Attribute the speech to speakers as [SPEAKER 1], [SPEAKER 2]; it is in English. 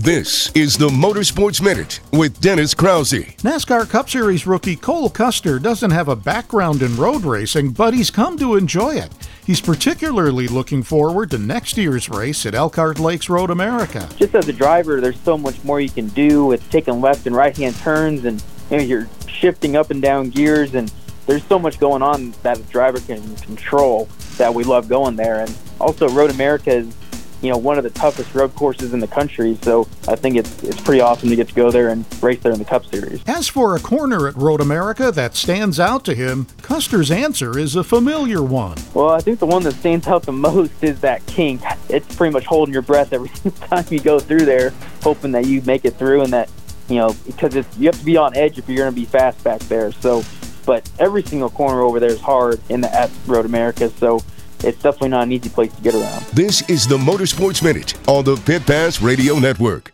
[SPEAKER 1] This is the Motorsports Minute with Dennis Krause.
[SPEAKER 2] NASCAR Cup Series rookie Cole Custer doesn't have a background in road racing, but he's come to enjoy it. He's particularly looking forward to next year's race at Elkhart Lakes Road America.
[SPEAKER 3] Just as a driver, there's so much more you can do with taking left and right-hand turns, and you're shifting up and down gears, and there's so much going on that a driver can control that we love going there. And also, Road America is one of the toughest road courses in the country, so I think it's pretty awesome to get to go there and race there in the Cup Series.
[SPEAKER 2] As for a corner at Road America that stands out to him, Custer's answer is a familiar one.
[SPEAKER 3] Well, I think the one that stands out the most is that kink. It's pretty much holding your breath every time you go through there, hoping that you make it through, and that, because you have to be on edge if you're going to be fast back there. So, but every single corner over there is hard at Road America, so it's definitely not an easy place to get around.
[SPEAKER 1] This is the Motorsports Minute on the Pit Pass Radio Network.